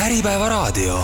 Äripäevaraadio.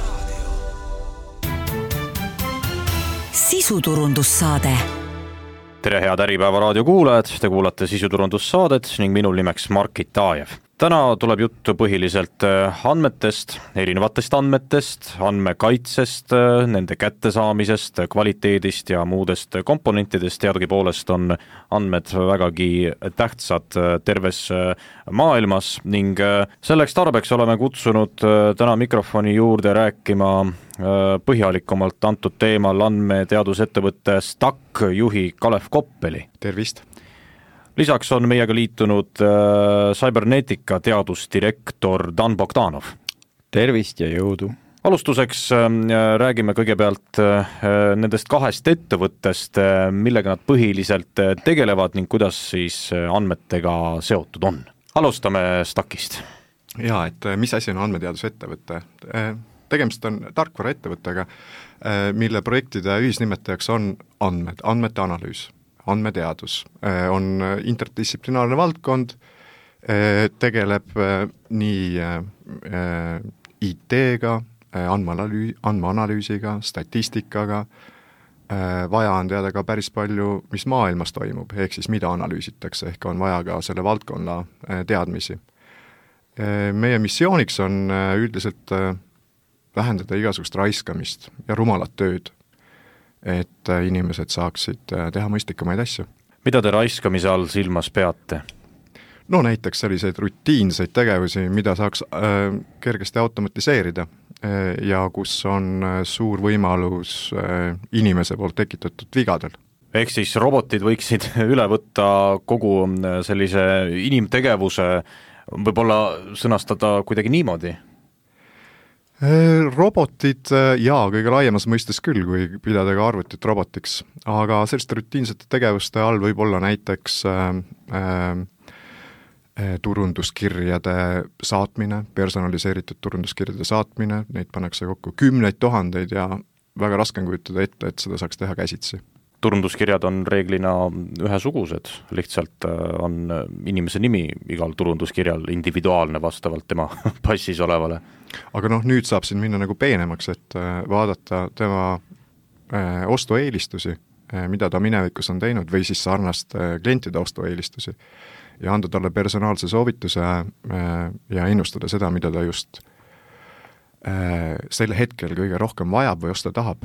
Sisuturundussaade. Tere head Äripäevaraadio kuulajad, te kuulate sisuturundussaadet ning minul nimeks Markit Taajev. Täna tuleb juttu põhiliselt andmetest, erinevatest andmetest, andmekaitsest, nende kättesaamisest, kvaliteedist ja muudest komponentidest. Teadagi poolest on andmed vägagi tähtsad terves maailmas ning selleks tarbeks oleme kutsunud täna mikrofoni juurde rääkima põhjalikumalt antud teemal andmeteadusettevõtte STAK juhi Kalev Koppeli. Tervist! Lisaks on meiega liitunud Cybernetica teadusdirektor Dan Bogdanov. Tervist ja jõudu! Alustuseks räägime kõigepealt nendest kahest ettevõttest, millega nad põhiliselt tegelevad ning kuidas siis andmetega seotud on. Alustame STAKist. Jaa, et mis asi on andmeteadusettevõte? Tegemist on tarkvaraettevõttega, mille projektide ühisnimetajaks on andmete analüüs. Andmeteadus on interdistsiplinaarne valdkond, tegeleb nii IT-ga, andmeanalüüsiga, statistikaga, vaja on teada ka päris palju, mis maailmas toimub, ehk siis mida analüüsitakse, ehk on vaja ka selle valdkonna teadmisi. Meie missiooniks on üldiselt vähendada igasugust raiskamist ja rumalat tööd, et inimesed saaksid teha mõistlikumaid asju. Mida te raiskamise all silmas peate? No näiteks selliseid rutiinseid tegevusi, mida saaks kergesti automatiseerida ja kus on suur võimalus inimese poolt tekitatud vigadel. Ehk siis robotid võiksid üle võtta kogu sellise inimtegevuse, võib-olla sõnastada kuidagi niimoodi? Robotid jaa, kõige laiemas mõistes küll, kui pidada ka arvutit robotiks, aga selliste rutiinsete tegevuste all võib olla näiteks turunduskirjade saatmine, personaliseeritud turunduskirjade saatmine, neid pannakse kokku 10 000 ja väga raske on kujutada ette, et seda saaks teha käsitsi. Turunduskirjad on reeglina ühesugused, lihtsalt on inimese nimi igal turunduskirjal individuaalne vastavalt tema passis olevale. Aga nüüd saab siin minna nagu peenemaks, et vaadata tema ostueelistusi, mida ta minevikus on teinud, või siis sarnast klientide ostueelistusi ja anda talle personaalse soovituse ja ennustada seda, mida ta just sel hetkel kõige rohkem vajab või osta tahab.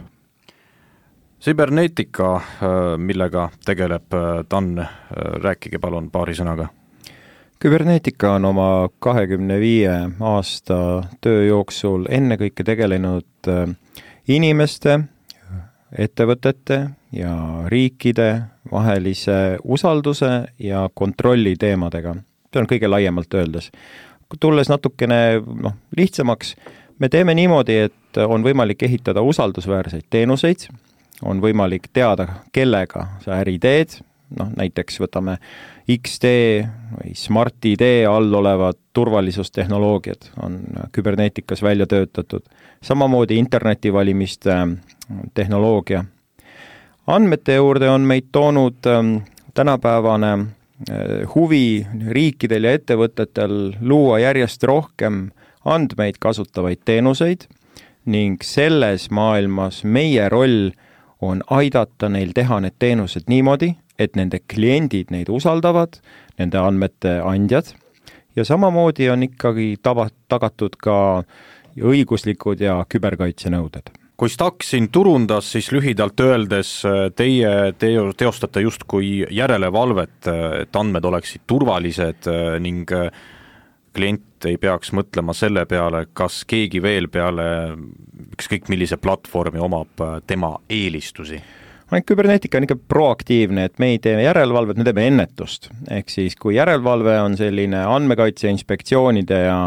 Cybernetica, millega tegeleb Dan, rääkige palun paari sõnaga. Cybernetica on oma 25 aasta töö jooksul ennekõike tegelenud inimeste, ettevõtete ja riikide vahelise usalduse ja kontrolli teemadega. See on kõige laiemalt öeldes. Tulles natukene lihtsamaks, me teeme niimoodi, et on võimalik ehitada usaldusväärseid teenuseid, on võimalik teada, kellega sa äri teed, näiteks võtame XD või Smart ID all olevad turvalisustehnoloogiad on Cyberneticas välja töötatud, samamoodi internetivalimiste tehnoloogia. Andmete juurde on meid toonud tänapäevane huvi riikidel ja ettevõtetel luua järjest rohkem andmeid kasutavaid teenuseid ning selles maailmas meie roll on aidata neil teha need teenused niimoodi, et nende kliendid neid usaldavad, nende andmete andjad, ja samamoodi on ikkagi tagatud ka õiguslikud ja küberkaitsenõuded. Kui STAK siin turundas, siis lühidalt öeldes teie teostate justkui järelevalvet, et andmed oleksid turvalised ning klient ei peaks mõtlema selle peale, kas keegi veel peale ükskõik millise platvormi omab tema eelistusi. Cybernetica on ikka proaktiivne, et me ei tee järelevalvet, me teeme ennetust. Ehk siis, kui järelevalve on selline andmekaitse inspektsioonide ja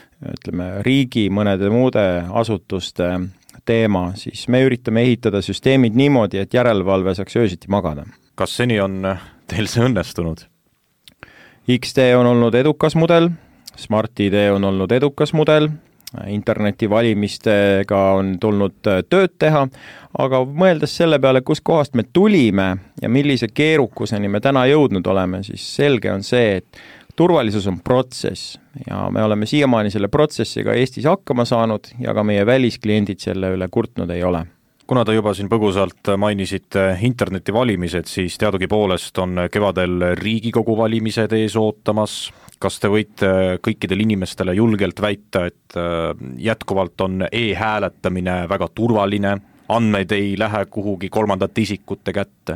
riigi mõnede muude asutuste teema, siis me üritame ehitada süsteemid niimoodi, et järelevalve saaks öösiti magada. Kas seni on teil see õnnestunud? XD on olnud edukas mudel, Smart ID on olnud edukas mudel, internetivalimistega on tulnud tööd teha, aga mõeldes selle peale, kus kohast me tulime ja millise keerukuseni me täna jõudnud oleme, siis selge on see, et turvalisus on protsess ja me oleme siiamaani selle protsessiga Eestis hakkama saanud ja ka meie väliskliendid selle üle kurtnud ei ole. Kuna te juba siin põgusalt mainisite internetivalimised, siis teadugi poolest on kevadel Riigikogu valimised ees ootamas. Kas te võite kõikidel inimestele julgelt väita, et jätkuvalt on e-hääletamine väga turvaline, andmeid ei lähe kuhugi kolmandate isikute kätte?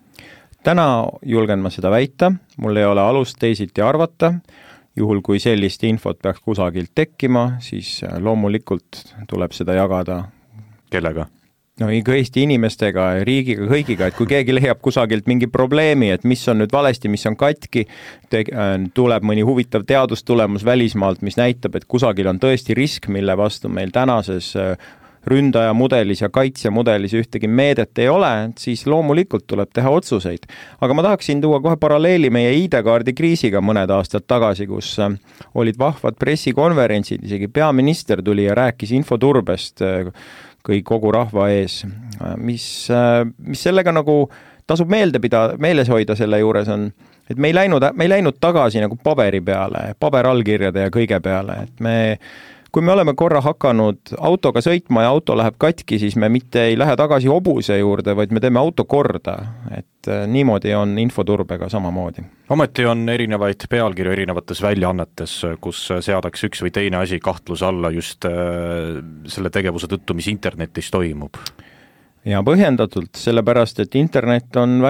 Täna julgen ma seda väita, mul ei ole alust teisiti arvata. Juhul kui sellist infot peaks kusagilt tekkima, siis loomulikult tuleb seda jagada. Kellega? No ikka Eesti inimestega ja riigiga, kõigiga, et kui keegi leiab kusagilt mingi probleemi, et mis on nüüd valesti, mis on katki, tuleb mõni huvitav teadustulemus välismaalt, mis näitab, et kusagil on tõesti risk, mille vastu meil tänases ründaja mudelis ja kaitsja mudelis ühtegi meedet ei ole, siis loomulikult tuleb teha otsuseid. Aga ma tahaksin tuua kohe paralleeli meie ID-kaardi kriisiga mõned aastad tagasi, kus olid vahvad pressikonverentsid, isegi peaminister tuli ja rääkis infoturbest kogu rahva ees, mis sellega nagu tasub meeles hoida selle juures on, et me ei läinud tagasi nagu paberi peale, paberallkirjade ja kõige peale, et kui me oleme korra hakanud autoga sõitma ja auto läheb katki, siis me mitte ei lähe tagasi hobuse juurde, vaid me teeme auto korda, et niimoodi on infoturbega samamoodi. Ometi on erinevaid pealkirju erinevates väljaannetes, kus seadaks üks või teine asi kahtluse alla just selle tegevuse tõttu, mis internetis toimub. Ja põhjendatult, sellepärast, et internet on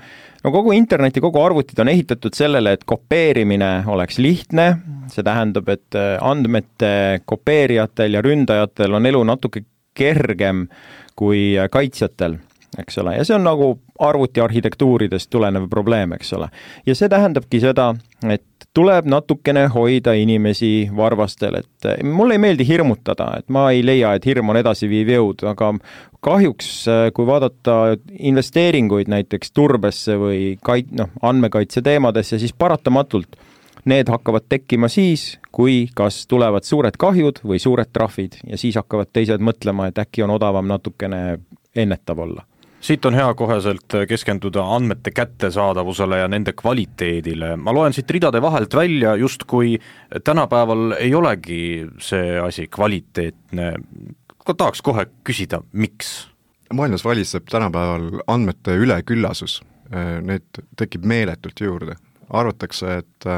kogu interneti, kogu arvutid on ehitatud sellele, et kopeerimine oleks lihtne, see tähendab, et andmete kopeerijatel ja ründajatel on elu natuke kergem kui kaitsjatel, eks ole, ja see on nagu arvuti arhitektuuridest tulenev probleem, eks ole. Ja see tähendabki seda, et tuleb natukene hoida inimesi varvastel, et mulle ei meeldi hirmutada, et ma ei leia, et hirm on edasiviiv jõud, aga kahjuks, kui vaadata investeeringuid näiteks turbesse või andmekaitse teemadesse, siis paratamatult need hakkavad tekkima siis, kui kas tulevad suured kahjud või suured trahvid ja siis hakkavad teised mõtlema, et äkki on odavam natukene ennetav olla. Siit on hea koheselt keskenduda andmete kättesaadavusele ja nende kvaliteedile. Ma loen siit ridade vahelt välja, just kui tänapäeval ei olegi see asi kvaliteetne. Tahaks kohe küsida, miks? Maailmas valitseb tänapäeval andmete üleküllasus. Need tekib meeletult juurde. Arvatakse, et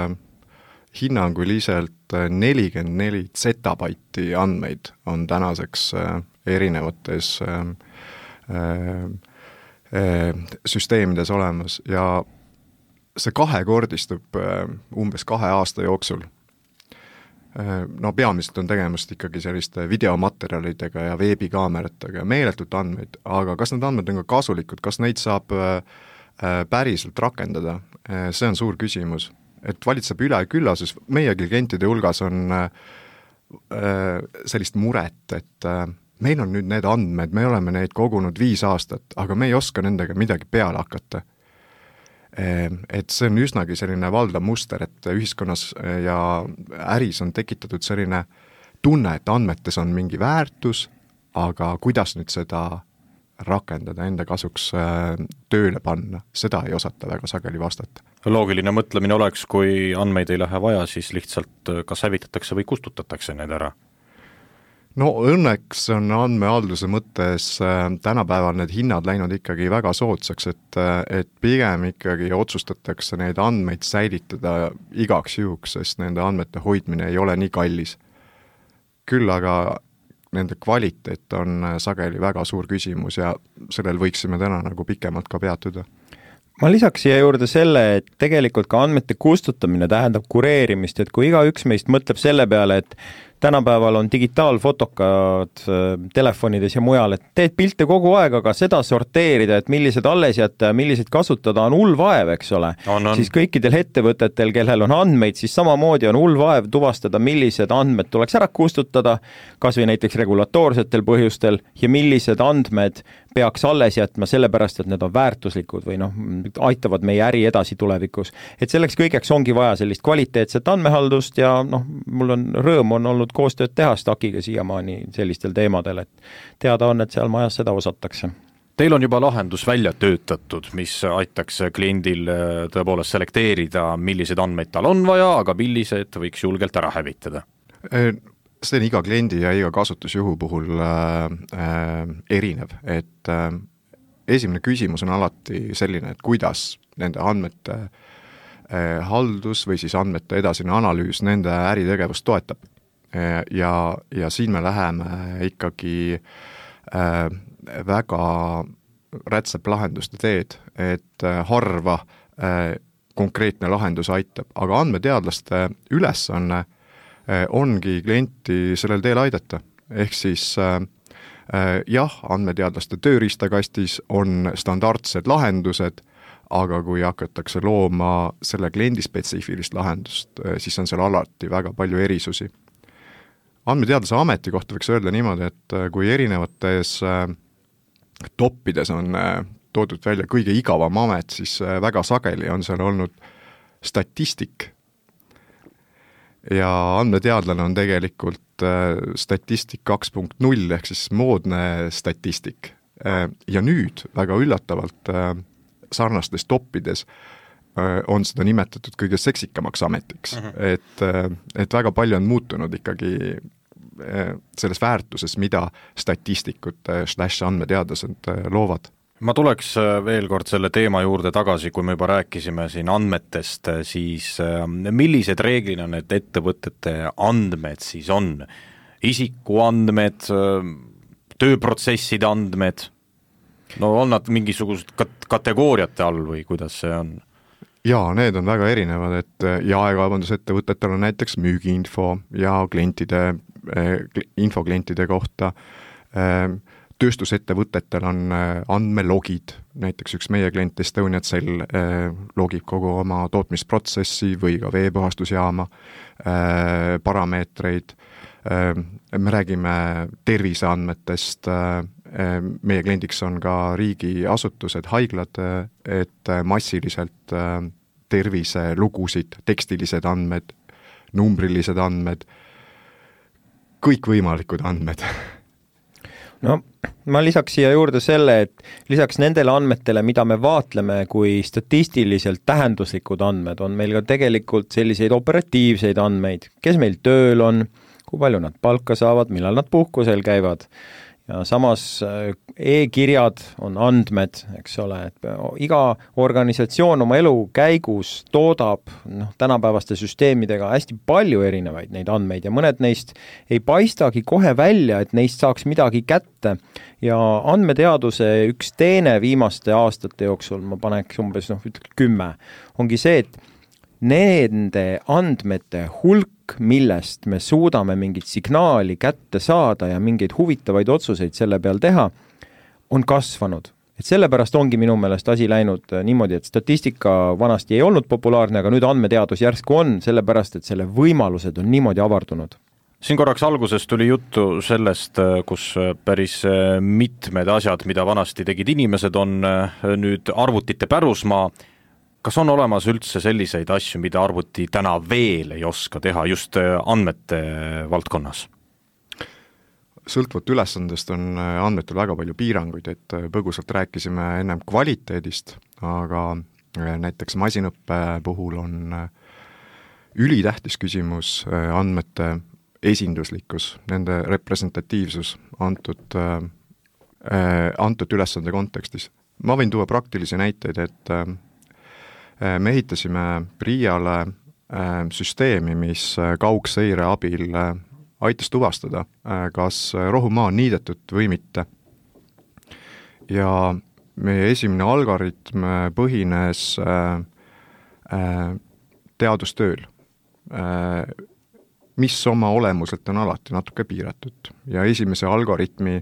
hinnanguliselt 44 zetabaiti andmeid on tänaseks erinevates süsteemides olemas ja see kahekordistub umbes 2 aasta jooksul. No peamiselt on tegemist ikkagi selliste videomaterjalidega ja veebikaameratega ja meeletult andmeid, aga kas need andmed on ka kasulikud, kas neid saab päriselt rakendada, see on suur küsimus. Et valitseb üleküllasus, meie klientide hulgas on sellist muret, et meil on nüüd need andmed, me oleme neid kogunud 5 aastat, aga me ei oska nendega midagi peale hakata. Et see on üsnagi selline valdav muster, et ühiskonnas ja äris on tekitatud selline tunne, et andmetes on mingi väärtus, aga kuidas nüüd seda rakendada, enda kasuks tööle panna, seda ei osata väga sageli vastata. Loogiline mõtlemine oleks, kui andmeid ei lähe vaja, siis lihtsalt kas hävitatakse või kustutatakse need ära? No õnneks on andmehalduse mõttes tänapäeval need hinnad läinud ikkagi väga soodsaks, et pigem ikkagi otsustatakse neid andmeid säilitada igaks juhuks, sest nende andmete hoidmine ei ole nii kallis. Küll aga nende kvaliteet on sageli väga suur küsimus ja sellel võiksime täna nagu pikemalt ka peatuda. Ma lisaks siia juurde selle, et tegelikult ka andmete kustutamine tähendab kureerimist, et kui igaüks meist mõtleb selle peale, et tänapäeval on digitaalfotokad telefonides ja mujal, et teed pilte kogu aeg, aga seda sorteerida, et millised alles jätta ja millised kasutada on hull vaev, eks ole. Siis kõikidel ettevõtetel, kellel on andmeid, siis samamoodi on hull vaev tuvastada, millised andmed tuleks ära kustutada, kas või näiteks regulatoorsetel põhjustel ja millised andmed peaks alles jätma sellepärast, et need on väärtuslikud või aitavad meie äri edasi tulevikus. Et selleks kõigeks ongi vaja sellist kvaliteetset andmehaldust ja mul on rõõm on olnud koostööd teha Stakiga siiamaani sellistel teemadel, et teada on, et seal majas seda osatakse. Teil on juba lahendus välja töötatud, mis aitaks kliendil tõepoolest selekteerida, millised andmeid tal on vaja, aga millised võiks julgelt ära hävitada? See on iga kliendi ja iga kasutusjuhu puhul erinev, et esimene küsimus on alati selline, et kuidas nende andmete haldus või siis andmete edasine analüüs nende äritegevust toetab. Ja siin me läheme ikkagi väga rätsep lahenduste teed, et harva konkreetne lahendus aitab, aga andmeteadlaste ülesanne ongi klienti sellel teel aidata. Ehk siis jah, andmeteadlaste tööriistakastis on standardsed lahendused, aga kui hakatakse looma selle kliendi spetsiifilist lahendust, siis on seal alati väga palju erisusi. Andmeteadlase ameti kohta võiks öelda niimoodi, et kui erinevates toppides on toodud välja kõige igavam amet, siis väga sageli on seal olnud statistik. Ja andmeteadlane on tegelikult statistik 2.0 ehk siis moodne statistik. Ja nüüd väga üllatavalt sarnastes toppides on seda nimetatud kõige seksikamaks ametiks, et väga palju on muutunud ikkagi selles väärtuses, mida statistikud / andmeteadlased loovad. Ma tuleks veel kord selle teema juurde tagasi, kui me juba rääkisime siin andmetest, siis millised reeglina need ettevõtete andmed siis on? Isikuandmed, tööprotsesside andmed, no on nad mingisugused kategooriate all või kuidas see on? Jaa, need on väga erinevad, et jaekaubandusettevõtetel on näiteks müügiinfo ja info klientide kohta. Tööstusettevõtetel on andmelogid, näiteks üks meie klient Estonia Cell logib kogu oma tootmisprotsessi või ka veepuhastusjaama parameetreid. Me räägime terviseandmetest, meie kliendiks on ka riigiasutused, haiglad, et massiliselt terviselugusid, tekstilised andmed, numbrilised andmed, kõikvõimalikud andmed. No, ma lisaks siia juurde selle, et lisaks nendele andmetele, mida me vaatleme kui statistiliselt tähenduslikud andmed, on meil ka tegelikult selliseid operatiivseid andmeid, kes meil tööl on, kui palju nad palka saavad, millal nad puhkusel käivad. Ja samas e-kirjad on andmed, eks ole, et iga organisatsioon oma elu käigus toodab tänapäevaste süsteemidega hästi palju erinevaid neid andmeid ja mõned neist ei paistagi kohe välja, et neist saaks midagi kätte. Ja andmeteaduse üks teene viimaste aastate jooksul, ma paneks umbes 10, ongi see, et nende andmete hulk, millest me suudame mingit signaali kätte saada ja mingeid huvitavaid otsuseid selle peal teha, on kasvanud. Et sellepärast ongi minu meelest asi läinud niimoodi, et statistika vanasti ei olnud populaarne, aga nüüd andmeteadus järsku on, sellepärast, et selle võimalused on niimoodi avardunud. Siin korraks alguses tuli juttu sellest, kus päris mitmed asjad, mida vanasti tegid inimesed, on nüüd arvutite pärusmaa. Kas on olemas üldse selliseid asju, mida arvuti täna veel ei oska teha just andmete valdkonnas? Sõltuvalt ülesandest on andmetel väga palju piiranguid, et põgusalt rääkisime ennem kvaliteedist, aga näiteks masinõppe puhul on ülitähtis küsimus andmete esinduslikkus, nende representatiivsus antud ülesande kontekstis. Ma võin tuua praktilisi näiteid, et me ehitasime PRIA-le süsteemi, mis kaugseire abil aitas tuvastada, kas rohumaa on niidetud või mitte. Ja meie esimene algoritm põhines teadustööl, mis oma olemuselt on alati natuke piiratud. Ja esimese algoritmi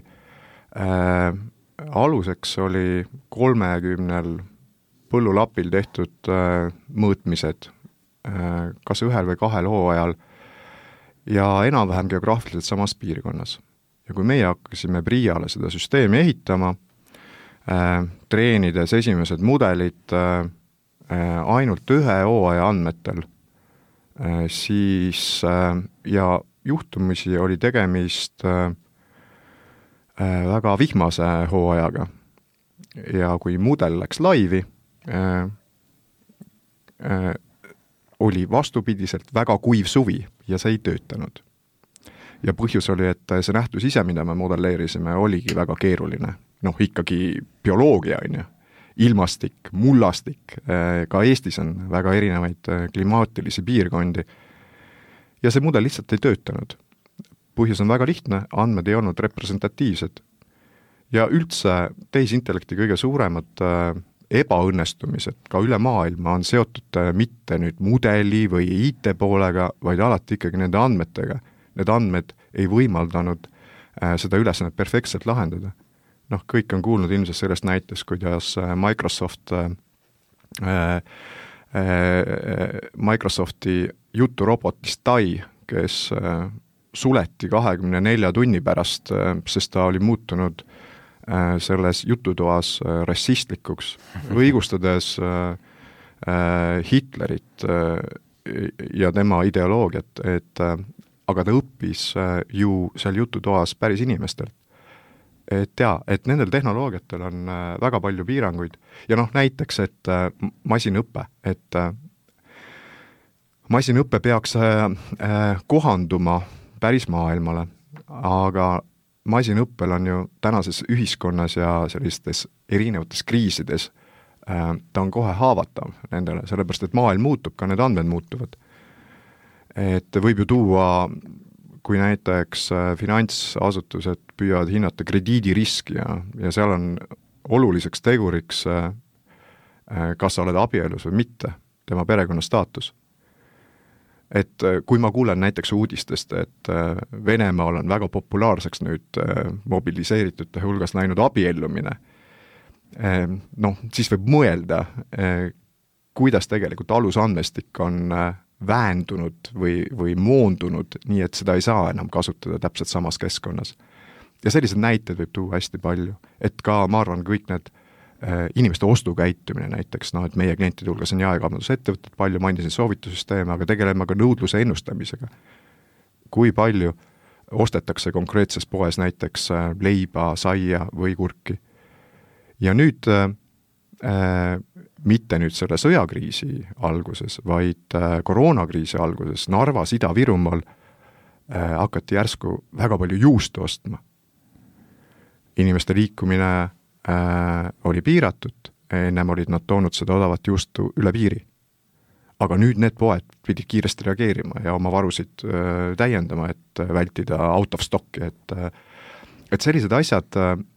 aluseks oli 30 põllulapil tehtud mõõtmised, kas ühel või 2 hooajal ja enam-vähem geograafiliselt samas piirkonnas. Ja kui meie hakkasime PRIA-le seda süsteemi ehitama, treenides esimesed mudelid ainult 1 hooaja andmetel, siis ja juhtumisi oli tegemist väga vihmase hooajaga, ja kui mudel läks laivi, oli vastupidiselt väga kuiv suvi ja see ei töötanud. Ja põhjus oli, et see nähtus ise, mida me modelleerisime, oligi väga keeruline. Ikkagi bioloogia on ju, ilmastik, mullastik, ka Eestis on väga erinevaid klimaatilisi piirkondi ja see mudel lihtsalt ei töötanud. Põhjus on väga lihtne, andmed ei olnud representatiivsed. Ja üldse tehisintellekti kõige suuremad ebaõnnestumised ka üle maailma on seotud mitte nüüd mudeli või IT poolega, vaid alati ikkagi nende andmetega. Need andmed ei võimaldanud seda ülesannet perfektselt lahendada. Kõik on kuulnud ilmselt sellest näitest, kuidas Microsofti juturobotist Tai, kes suleti 24 tunni pärast, sest ta oli muutunud selles jututoas rassistlikuks, õigustades Hitlerit ja tema ideoloogiat, aga ta õppis ju seal jututoas päris inimestelt. Et nendel tehnoloogiatel on väga palju piiranguid ja näiteks, et masinõppe, masinõppe peaks kohanduma päris maailmale, aga masinõppel on ju tänases ühiskonnas ja sellistes erinevates kriisides, ta on kohe haavatav nendele, sellepärast et maailm muutub, ka need andmed muutuvad. Et võib ju tuua, kui näiteks finantsasutused püüavad hinnata krediidiriski ja seal on oluliseks teguriks, kas sa oled abielus või mitte, tema perekonnastaatus. Et kui ma kuulen näiteks uudistest, et Venemaal on väga populaarseks nüüd mobiliseeritute hulgas läinud abiellumine, siis võib mõelda, kuidas tegelikult alusandmestik on väändunud või moondunud, nii et seda ei saa enam kasutada täpselt samas keskkonnas. Ja sellised näited võib tuua hästi palju, et ka ma arvan kõik need inimeste ostukäitumine näiteks, et meie klientide hulgas on jaekaubandusettevõtted, palju mainisin soovitusüsteeme, aga tegeleme ka nõudluse ennustamisega. Kui palju ostetakse konkreetses poes näiteks leiba, saia või kurki. Ja nüüd mitte nüüd selle sõjakriisi alguses, vaid koroonakriisi alguses Narvas, Ida-Virumaal hakati järsku väga palju juustu ostma. Inimeste liikumine oli piiratud, ennem olid nad toonud seda odavat juustu üle piiri. Aga nüüd need poed pidid kiiresti reageerima ja oma varusid täiendama, et vältida out of stocki, et sellised asjad,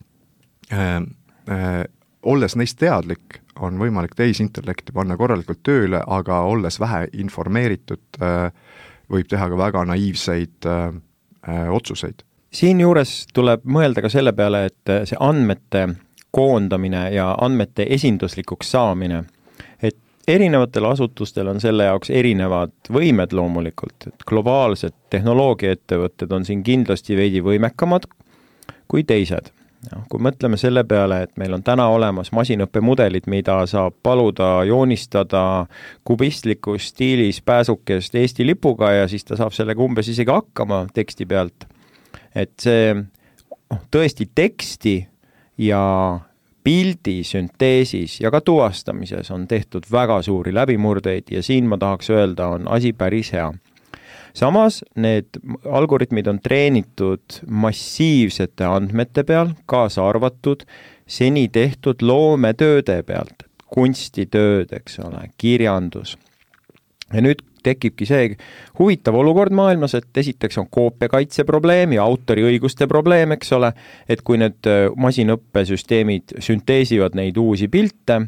olles neist teadlik, on võimalik tehisintellekti panna korralikult tööle, aga olles vähe informeeritud, võib teha ka väga naiivseid otsuseid. Siin juures tuleb mõelda ka selle peale, et see andmete koondamine ja andmete esinduslikuks saamine, et erinevatel asutustel on selle jaoks erinevad võimed loomulikult, et globaalsed tehnoloogiaettevõtted on siin kindlasti veidi võimekamad kui teised. Kui mõtleme selle peale, et meil on täna olemas masinõppemudelid, mida saab paluda joonistada kubistlikus stiilis pääsukest Eesti lipuga ja siis ta saab sellega umbes isegi hakkama teksti pealt. Et see tõesti teksti ja pildi sünteesis ja ka tuvastamises on tehtud väga suuri läbimurdeid ja siin ma tahaks öelda, on asi päris hea. Samas need algoritmid on treenitud massiivsete andmete peal, kaasa arvatud seni tehtud loometööde pealt, kunstitööd, eks ole, kirjandus. Ja nüüd tekibki see huvitav olukord maailmas, et esiteks on koopiakaitse probleem ja autoriõiguste probleem, eks ole, et kui need masinõppesüsteemid sünteesivad neid uusi pilte,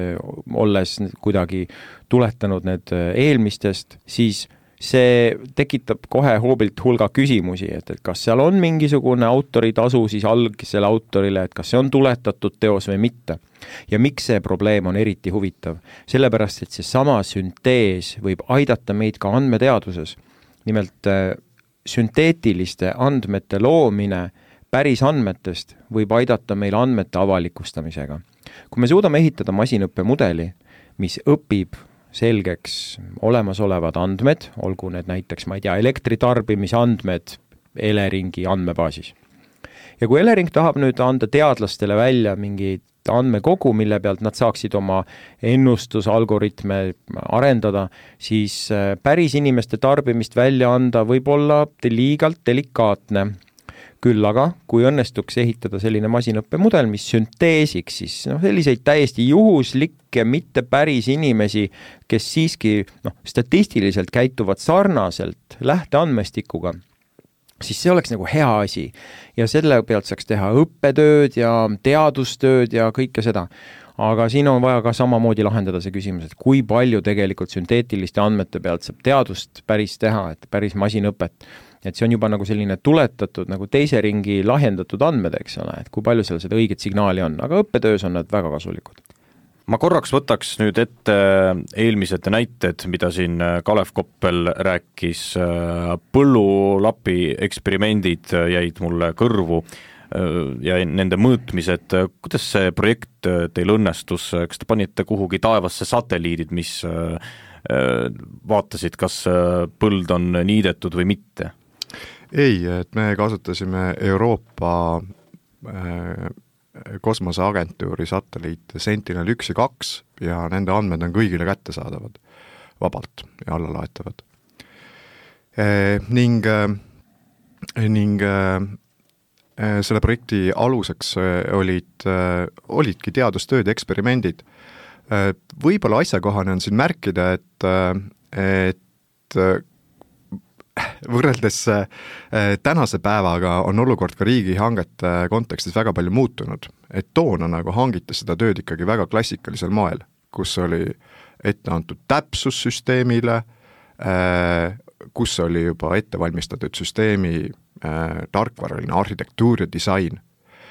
olles kuidagi tuletanud need eelmistest, siis see tekitab kohe hoobilt hulga küsimusi, et kas seal on mingisugune autoritasu siis algsele autorile, et kas see on tuletatud teos või mitte. Ja miks see probleem on eriti huvitav? Sellepärast, et see sama süntees võib aidata meid ka andmeteaduses. Nimelt sünteetiliste andmete loomine päris andmetest võib aidata meil andmete avalikustamisega. Kui me suudame ehitada masinõppemudeli, mis õpib selgeks olemasolevad andmed, olgu need näiteks, ma ei tea, elektritarbimise andmed Eleringi andmebaasis. Ja kui Elering tahab nüüd anda teadlastele välja mingeid andmekogu, mille pealt nad saaksid oma ennustusalgoritme arendada, siis päris inimeste tarbimist välja anda võib olla liigalt delikaatne. Küll aga, kui õnnestuks ehitada selline masinõppemudel, mis sünteesiks, siis selliseid täiesti juhuslikke, mitte päris inimesi, kes siiski statistiliselt käituvad sarnaselt lähteandmestikuga, siis see oleks nagu hea asi. Ja selle pealt saaks teha õppetööd ja teadustööd ja kõike seda. Aga siin on vaja ka samamoodi lahendada see küsimus, et kui palju tegelikult sünteetiliste andmete pealt saab teadust päris teha, et päris masinõpet. Et see on juba nagu selline tuletatud, nagu teise ringi lahjendatud andmed, eks ole, et kui palju seal seda õiget signaali on, aga õppetöös on nad väga kasulikud. Ma korraks võtaks nüüd ette eelmised näited, mida siin Kalev Koppel rääkis, põllulapi eksperimendid jäid mulle kõrvu ja nende mõõtmised. Kuidas see projekt teil õnnestus, kas te panite kuhugi taevasse satelliidid, mis vaatasid, kas põld on niidetud või mitte? Ei, et me kasutasime Euroopa kosmoseagentuuri satelliite Sentinel-1 ja 2 ja nende andmed on kõigile kättesaadavad vabalt ja allalaetavad. Ning selle projekti aluseks olidki teadustööd ja eksperimendid. Võib-olla asjakohane on siin märkida, et võrreldes tänase päevaga on olukord ka riigihangete kontekstis väga palju muutunud, et toona nagu hangiti seda tööd ikkagi väga klassikalisel moel, kus oli ette antud täpsus süsteemile, kus oli juba ette valmistatud süsteemi tarkvaraline arhitektuur ja disain.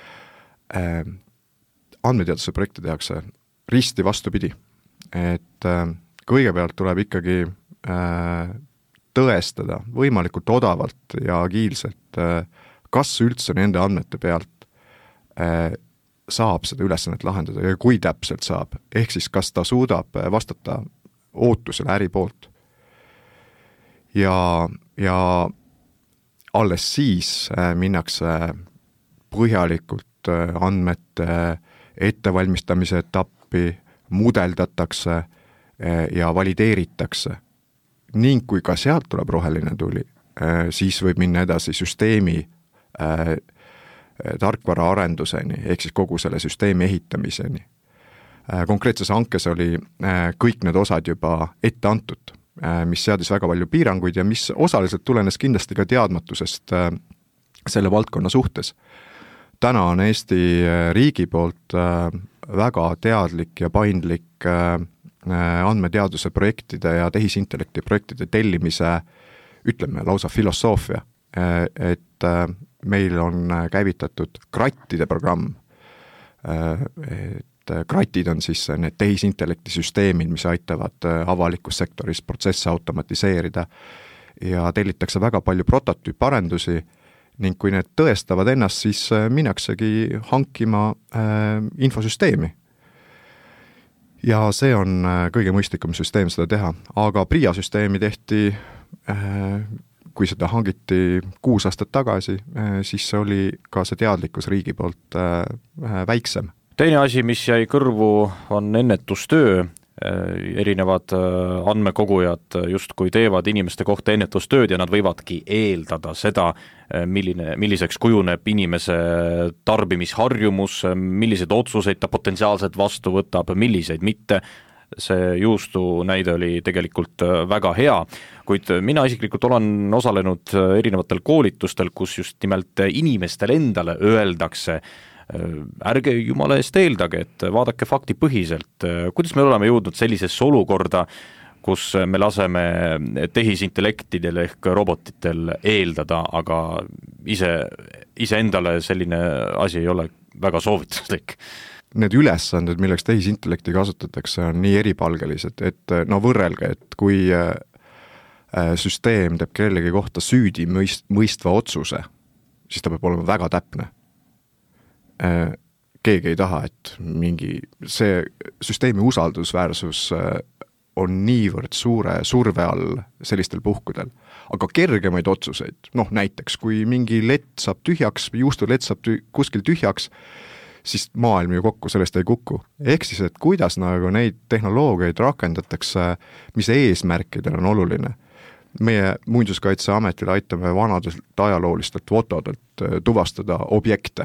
Andmeteaduse projekte tehakse risti vastupidi, et kõigepealt tuleb ikkagi tõestada võimalikult odavalt ja agiilselt, kas üldse nende andmete pealt saab seda ülesannet lahendada ja kui täpselt saab, ehk siis kas ta suudab vastata ootusele äri poolt. Ja alles siis minnakse põhjalikult andmete ettevalmistamise etappi, mudeldatakse ja valideeritakse. Ning kui ka sealt tuleb roheline tuli, siis võib minna edasi süsteemi tarkvara arenduseni, ehk siis kogu selle süsteemi ehitamiseni. Konkreetses hankes oli kõik need osad juba ette antud, mis seadis väga palju piiranguid ja mis osaliselt tulenes kindlasti ka teadmatusest selle valdkonna suhtes. Täna on Eesti riigi poolt väga teadlik ja paindlik andmeteaduse projektide ja tehisintellekti projektide tellimise, ütleme, lausa filosoofia, et meil on käivitatud krattide programm, et kratid on siis need tehisintellekti süsteemid, mis aitavad avalikus sektoris protsesse automatiseerida ja tellitakse väga palju prototüüparendusi ning kui need tõestavad ennast, siis minnaksegi hankima infosüsteemi. Ja see on kõige mõistlikum süsteem seda teha, aga PRIA süsteemi tehti, kui seda hangiti 6 aastat tagasi, siis oli ka see teadlikkus riigi poolt väiksem. Teine asi, mis jäi kõrvu, on ennetustöö. Erinevad andmekogujad justkui teevad inimeste kohta ennetustööd ja nad võivadki eeldada seda, milliseks kujuneb inimese tarbimisharjumus, milliseid otsuseid ta potentsiaalselt vastu võtab, milliseid mitte. See juustu näide oli tegelikult väga hea, kuid mina isiklikult olen osalenud erinevatel koolitustel, kus just nimelt inimestele endale öeldakse, ärge jumala eest eeldage, et vaadake faktipõhiselt. Kuidas me oleme jõudnud sellisesse olukorda, kus me laseme tehisintellektidel ehk robotitel eeldada, aga ise endale selline asi ei ole väga soovituslik? Need ülesanded, milleks tehisintellekti kasutatakse, on nii eripalgelised, et võrrelge, et kui süsteem teeb kellegi kohta süüdi mõistva otsuse, siis ta peab olema väga täpne. Keegi ei taha, et see süsteemi usaldusväärsus on niivõrd suure surve all sellistel puhkudel. Aga kergemaid otsuseid, näiteks kui mingi lett saab tühjaks, juustulett saab kuskil tühjaks, siis maailm ju kokku sellest ei kuku. Ehk siis, et kuidas nagu neid tehnoloogiaid rakendatakse, mis eesmärkidel on oluline. Meie Muinsuskaitseametile aitame vanadelt ajaloolistelt fotodelt tuvastada objekte,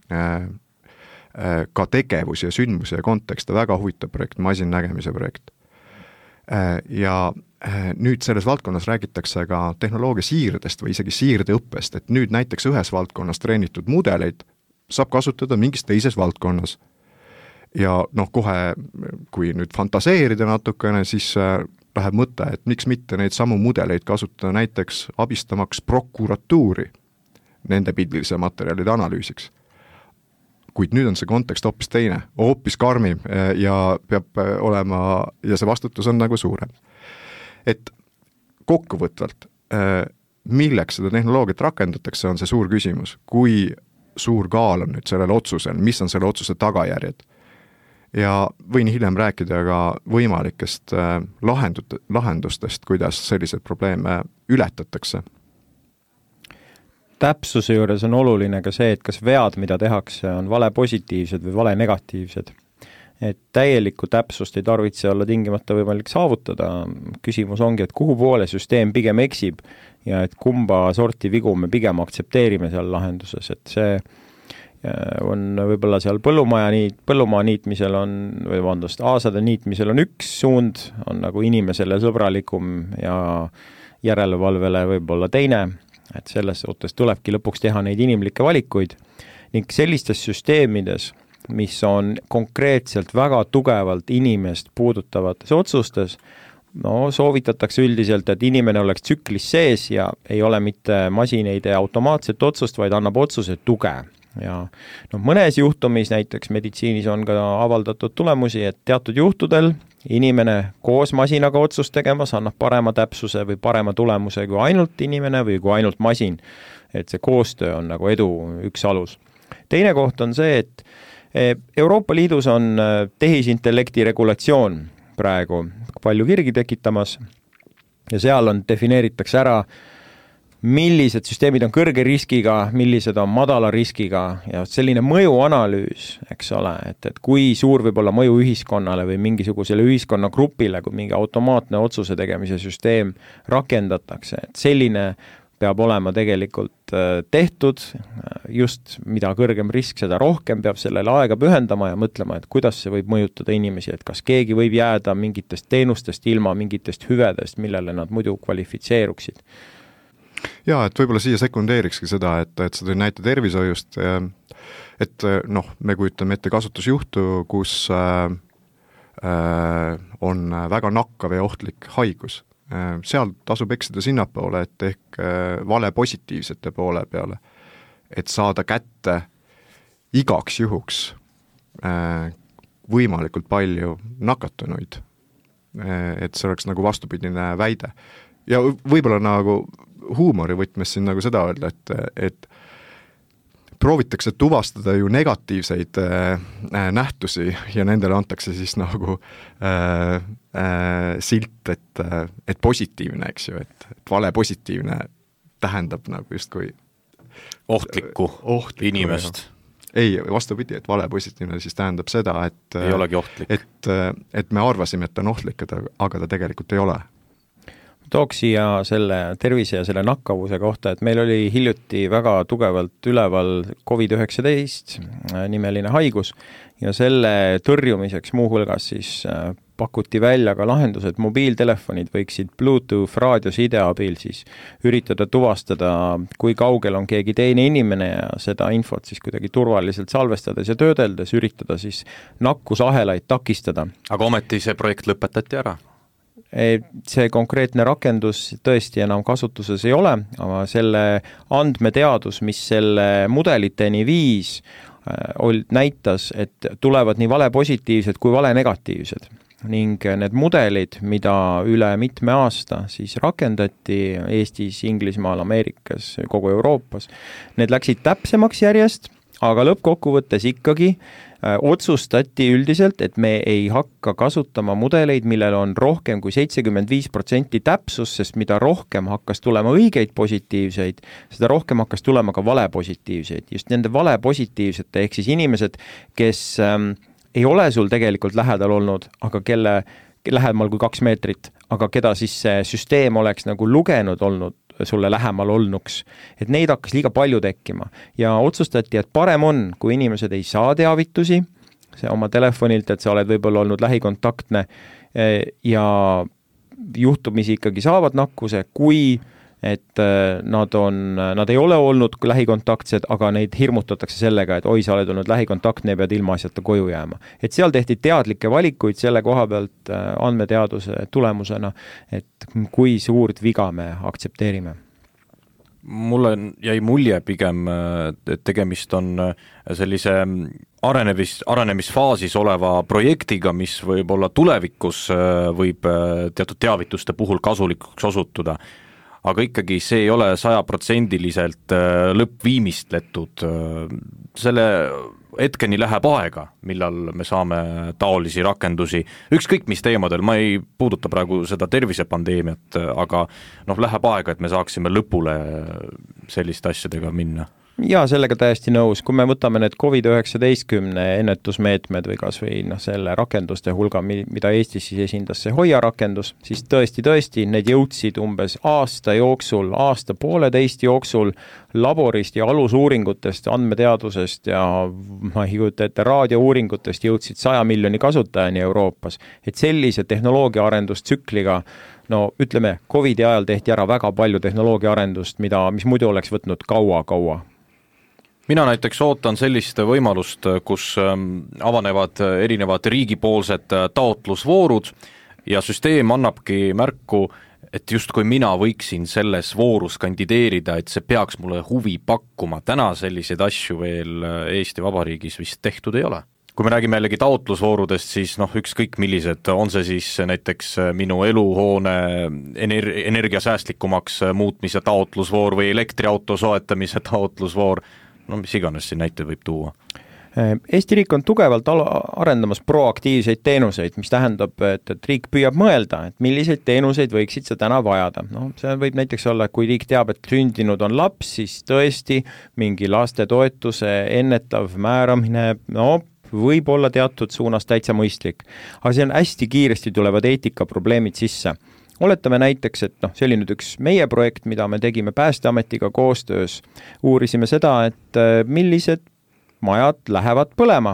ka tegevusi ja sündmusi ja kontekste, väga huvitav projekt, masinnägemise projekt. Ja nüüd selles valdkonnas räägitakse ka tehnoloogia siirdest või isegi siirdeõppest, et nüüd näiteks ühes valdkonnas treenitud mudeleid saab kasutada mingis teises valdkonnas. Ja kohe, kui nüüd fantaseerida natukene, siis läheb mõte, et miks mitte neid samu mudeleid kasutada näiteks abistamaks prokuratuuri nende pildilise materjalide analüüsiks. Kuid nüüd on see kontekst hoopis teine, hoopis karmim ja peab olema, ja see vastutus on nagu suurem. Et kokkuvõtvalt, milleks seda tehnoloogiat rakendatakse, on see suur küsimus. Kui suur kaal on nüüd sellel otsusel, mis on selle otsuse tagajärjed? Ja võin hiljem rääkida ka võimalikest lahendustest, kuidas sellised probleeme ületatakse. Täpsuse juures on oluline ka see, et kas vead, mida tehakse, on vale positiivsed või vale negatiivsed. Et täielikku täpsust ei tarvitse olla tingimata võimalik saavutada. Küsimus ongi, et kuhu poole süsteem pigem eksib ja et kumba sorti vigu me pigem aktsepteerime seal lahenduses, et see on võib-olla seal põllumaa niitmisel on, või aasade niitmisel on üks suund, on nagu inimesele sõbralikum ja järelevalvele võib-olla teine, et selles suhtes tulebki lõpuks teha neid inimlikke valikuid ning sellistes süsteemides, mis on konkreetselt väga tugevalt inimest puudutavates otsustes, soovitatakse üldiselt, et inimene oleks tsüklis sees ja ei ole mitte masin ei tee automaatset otsust, vaid annab otsuse tuge. Ja mõnes juhtumis, näiteks meditsiinis on ka avaldatud tulemusi, et teatud juhtudel inimene koos masinaga otsust tegemas annab parema täpsuse või parema tulemuse kui ainult inimene või kui ainult masin. Et see koostöö on nagu edu üks alus. Teine koht on see, et Euroopa Liidus on tehisintellekti regulatsioon praegu palju kirgi tekitamas ja seal defineeritakse ära, millised süsteemid on kõrge riskiga, millised on madala riskiga ja selline mõjuanalüüs, eks ole, et kui suur võib olla mõju ühiskonnale või mingisugusele ühiskonnagrupile, kui mingi automaatne otsuse tegemise süsteem rakendatakse, et selline peab olema tegelikult tehtud, just mida kõrgem risk, seda rohkem peab sellele aega pühendama ja mõtlema, et kuidas see võib mõjutada inimesi, et kas keegi võib jääda mingitest teenustest ilma mingitest hüvedest, millele nad muidu kvalifitseeruksid. Ja, et võib-olla siia sekundeerikski seda, et seda näite tervishoiust, et me kujutame ette kasutusjuhtu, kus on väga nakkav ja ohtlik haigus. Seal tasub eksida sinnapoole, et ehk vale positiivsete poole peale, et saada kätte igaks juhuks võimalikult palju nakatunuid. Et see oleks nagu vastupidine väide. Ja võib-olla nagu huumori võtmes siin nagu seda öelda, et proovitakse tuvastada ju negatiivseid nähtusi ja nendele antakse siis nagu silt, et positiivne, eks ju, et vale positiivne tähendab nagu justkui ohtlikku inimest. Ei, vastupidi, et vale positiivne siis tähendab seda, et ei olegi ohtlik. Et me arvasime, et ta on ohtlik, aga ta tegelikult ei ole. Tooks siia selle tervise ja selle nakkavuse kohta, et meil oli hiljuti väga tugevalt üleval COVID-19 nimeline haigus ja selle tõrjumiseks muuhulgas siis pakuti välja ka lahendus, et mobiiltelefonid võiksid Bluetooth raadioside abil siis üritada tuvastada, kui kaugel on keegi teine inimene ja seda infot siis kuidagi turvaliselt salvestades ja töödeldes üritada siis nakkusahelaid takistada. Aga ometi see projekt lõpetati ära? See konkreetne rakendus tõesti enam kasutuses ei ole, aga selle andmeteadus, mis selle mudeliteni viis, näitas, et tulevad nii vale positiivsed kui vale negatiivsed. Ning need mudelid, mida üle mitme aasta siis rakendati Eestis, Inglismaal, Ameerikas, kogu Euroopas, need läksid täpsemaks järjest, aga lõppkokkuvõttes ikkagi otsustati üldiselt, et me ei hakka kasutama mudeleid, millel on rohkem kui 75% täpsus, sest mida rohkem hakkas tulema õigeid positiivseid, seda rohkem hakkas tulema ka valepositiivseid. Just nende valepositiivsete, ehk siis inimesed, kes ei ole sul tegelikult lähedal olnud, aga kelle lähemal kui 2 meetrit, aga keda siis see süsteem oleks nagu lugenud olnud sulle lähemal olnuks, et neid hakkas liiga palju tekkima ja otsustati, et parem on, kui inimesed ei saa teavitusi see oma telefonilt, et sa oled võib-olla olnud lähikontaktne ja juhtumisi ikkagi saavad nakkuse, kui et nad ei ole olnud lähikontaktsed, aga neid hirmutatakse sellega, et oi, sa oled olnud lähikontaktne ja pead ilma asjata koju jääma. Et seal tehti teadlikke valikuid selle koha pealt andmeteaduse tulemusena, et kui suurt viga me aktsepteerime. Mulle jäi mulje pigem, et tegemist on sellise arenemisfaasis oleva projektiga, mis võib olla tulevikus võib teatud teavituste puhul kasulikuks osutuda. Aga ikkagi see ei ole 100% lõppviimistletud. Selle hetkeni läheb aega, millal me saame taolisi rakendusi. Ükskõik mis teemadel, ma ei puuduta praegu seda tervisepandeemiat, aga läheb aega, et me saaksime lõpule selliste asjadega minna. Ja sellega täiesti nõus, kui me võtame need COVID-19 ennetusmeetmed või kas või selle rakenduste hulga, mida Eestis siis esindas see Hoia rakendus, siis tõesti, need jõudsid umbes aasta jooksul, aasta pooleteist jooksul laborist ja alusuuringutest, andmeteadusest ja ma ei kujuta ette raadiouuringutest jõudsid 100 miljoni kasutajani Euroopas. Et sellise tehnoloogia arendustsükliga ütleme, COVID-i ajal tehti ära väga palju tehnoloogia arendust, mis muidu oleks võtnud kaua. Mina näiteks ootan sellist võimalust, kus avanevad erinevad riigipoolsed taotlusvoorud ja süsteem annabki märku, et justkui mina võiksin selles voorus kandideerida, et see peaks mulle huvi pakkuma. Täna selliseid asju veel Eesti Vabariigis vist tehtud ei ole. Kui me räägime jällegi taotlusvoorudest, siis ükskõik millised, on see siis näiteks minu eluhoone energiasäästlikumaks muutmise taotlusvoor või elektriauto soetamise taotlusvoor, mis iganes siin näite võib tuua. Eesti riik on tugevalt arendamas proaktiivseid teenuseid, mis tähendab, et riik püüab mõelda, et milliseid teenuseid võiksid sa täna vajada. See võib näiteks olla, kui riik teab, et sündinud on laps, siis tõesti mingi lastetoetuse ennetav määramine, võib olla teatud suunas täitsa mõistlik. Aga see on hästi kiiresti tulevad eetikaprobleemid sisse. Oletame näiteks, et see oli nüüd üks meie projekt, mida me tegime Päästeametiga koostöös. Uurisime seda, et millised majad lähevad põlema.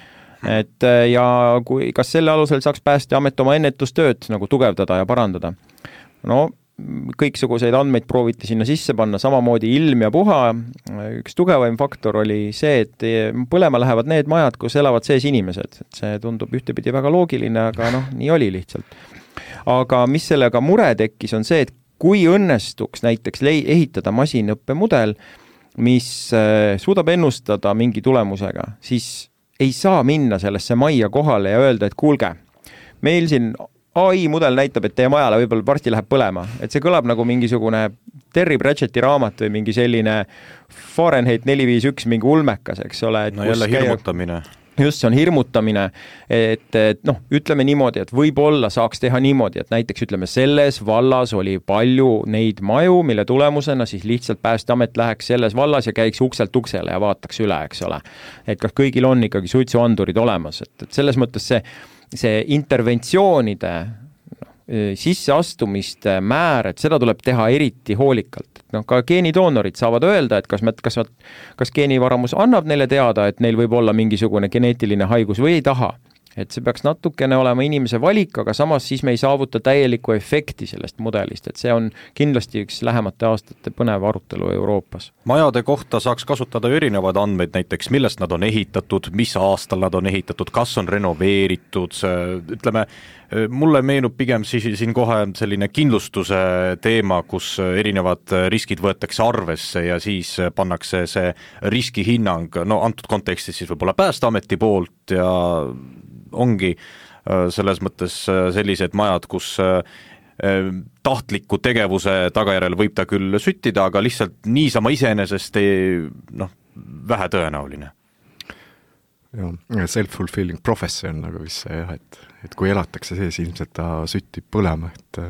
Ja kas selle alusel saaks Päästeamet oma ennetustööd nagu tugevdada ja parandada? Kõiksuguseid andmeid prooviti sinna sisse panna, samamoodi ilm ja puha. Üks tugevaim faktor oli see, et põlema lähevad need majad, kus elavad sees inimesed. See tundub ühtepidi väga loogiline, aga nii oli lihtsalt. Aga mis sellega mure tekkis on see, et kui õnnestuks näiteks ehitada masinõppemudel, mis suudab ennustada mingi tulemusega, siis ei saa minna sellesse majja kohale ja öelda, et kuulge, meil siin AI mudel näitab, et teie majale võib-olla varsti läheb põlema. Et see kõlab nagu mingisugune Terry Pratchetti raamat või mingi selline Fahrenheit 451 mingi ulmekas, eks ole. Jälle hirmutamine. Just, see on hirmutamine, et ütleme niimoodi, et võib-olla saaks teha niimoodi, et näiteks ütleme selles vallas oli palju neid maju, mille tulemusena siis lihtsalt Päästeamet läheks selles vallas ja käiks ukselt uksele ja vaataks üle, eks ole. Et kas kõigil on ikkagi suitsuandurid olemas, et selles mõttes see interventsioonide sisseastumiste määr, et seda tuleb teha eriti hoolikalt. Ka geenidoonorid saavad öelda, et kas geenivaramus annab neile teada, et neil võib olla mingisugune geneetiline haigus või ei taha. Et see peaks natukene olema inimese valik, aga samas siis me ei saavuta täielikku efekti sellest mudelist, et see on kindlasti üks lähemate aastate põnev arutelu Euroopas. Majade kohta saaks kasutada erinevaid andmeid, näiteks millest nad on ehitatud, mis aastal nad on ehitatud, kas on renoveeritud, ütleme, mulle meenub pigem siin kohe selline kindlustuse teema, kus erinevad riskid võetakse arvesse ja siis pannakse see riskihinnang, antud kontekstis siis võib-olla Päästeameti poolt ja ongi selles mõttes sellised majad, kus tahtliku tegevuse tagajärjel võib ta küll süttida, aga lihtsalt niisama iseenesest vähe tõenäoline. Ja self-fulfilling prophecy on nagu vist see jah, et kui elatakse sees, ilmselt ta süttib põlema, et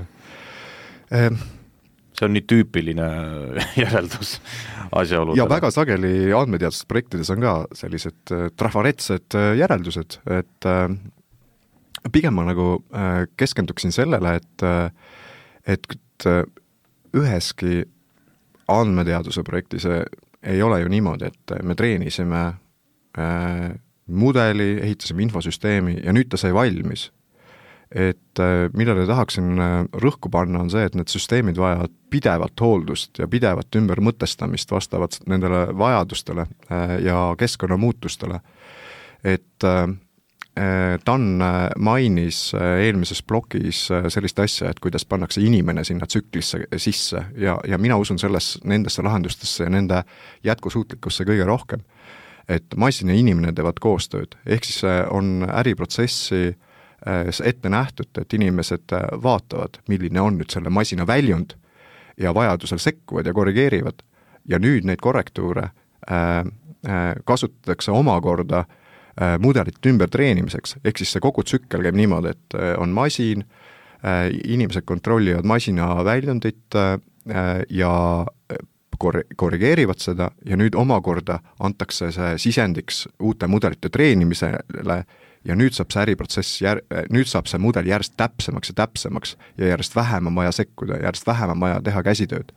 see on nii tüüpiline järeldus asjaoludele. Ja väga sageli andmeteadusprojektides on ka sellised trafaretsed järeldused, et pigem ma nagu keskenduksin sellele, et üheski andmeteaduse projektis ei ole ju niimoodi, et me treenisime mudeli, ehitasime infosüsteemi ja nüüd ta sai valmis. Et millele tahaksin rõhku panna on see, et need süsteemid vajavad pidevat hooldust ja pidevat ümbermõtestamist vastavalt nendele vajadustele ja keskkonnamuutustele. Et Dan mainis eelmises blogis sellist asja, et kuidas pannakse inimene sinna tsüklisse sisse ja mina usun nendesse lahendustesse ja nende jätkusuutlikkusse kõige rohkem. Et masin ja inimene teevad koostööd, ehk siis on äriprotsessi ette nähtud, et inimesed vaatavad, milline on nüüd selle masina väljund ja vajadusel sekkuvad ja korrigeerivad. Ja nüüd neid korrektuure kasutatakse omakorda mudelit ümber treenimiseks, ehk siis see kogu tsükkel käib niimoodi, et on masin, inimesed kontrollivad masina väljundit ja korrigeerivad seda ja nüüd omakorda antakse see sisendiks uute mudelite treenimisele ja nüüd saab see äriprotsess, nüüd saab see mudel järjest täpsemaks ja järjest vähem on vaja sekkuda, järjest vähem on vaja teha käsitööd.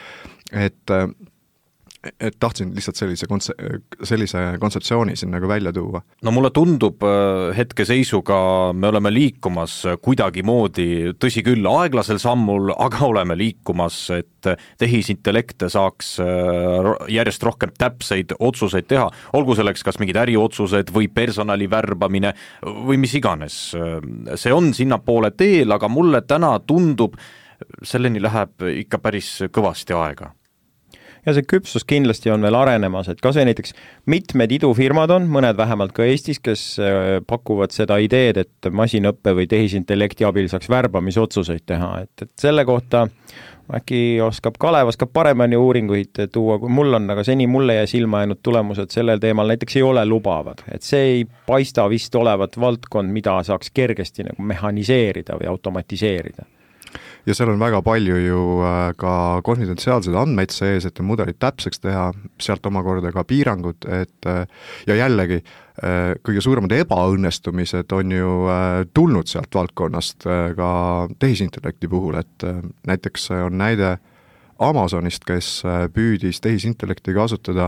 Et tahtsin lihtsalt sellise kontseptsiooni siin nagu välja tuua. No mulle tundub hetkeseisuga me oleme liikumas kuidagi moodi, tõsi küll, aeglasel sammul, aga oleme liikumas, et tehisintellekte saaks järjest rohkem täpseid otsuseid teha, olgu selleks kas mingid äriotsused või personali värbamine või mis iganes. See on sinna poole teel, aga mulle täna tundub, selleni läheb ikka päris kõvasti aega. Ja see küpsus kindlasti on veel arenemas, et kas või näiteks mitmed idufirmad on, mõned vähemalt ka Eestis, kes pakuvad seda ideed, et masinõppe või tehisintellekti abil saaks värbamisotsuseid teha, et selle kohta äkki Kalev oskab paremini uuringuid tuua, kui mul on, aga seni mulle jäi silma jäänud tulemused sellel teemal näiteks ei ole lubavad, et see ei paista vist olevat valdkond, mida saaks kergesti nagu mehaniseerida või automatiseerida. Ja seal on väga palju ju ka konfidentsiaalsed andmeid sees, et mudelit täpseks teha, sealt omakorda ka piirangud, et ja jällegi kõige suuremad ebaõnnestumised on ju tulnud sealt valdkonnast ka tehisintellekti puhul, et näiteks on näide Amazonist, kes püüdis tehisintellekti kasutada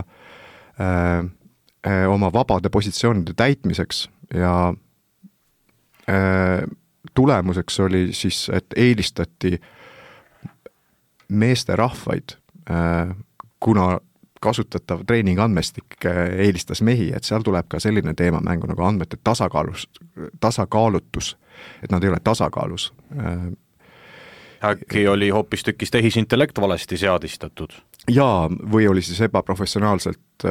oma vabade positsioonide täitmiseks ja tulemuseks oli siis, et eelistati meeste rahvaid, kuna kasutatav treening andmestik eelistas mehi, et seal tuleb ka selline teema mängu nagu andmete tasakaalutus, et nad ei ole tasakaalus. Äkki oli hoopis tükis tehisintellekt valesti seadistatud? Jaa, või oli siis ebaprofessionaalselt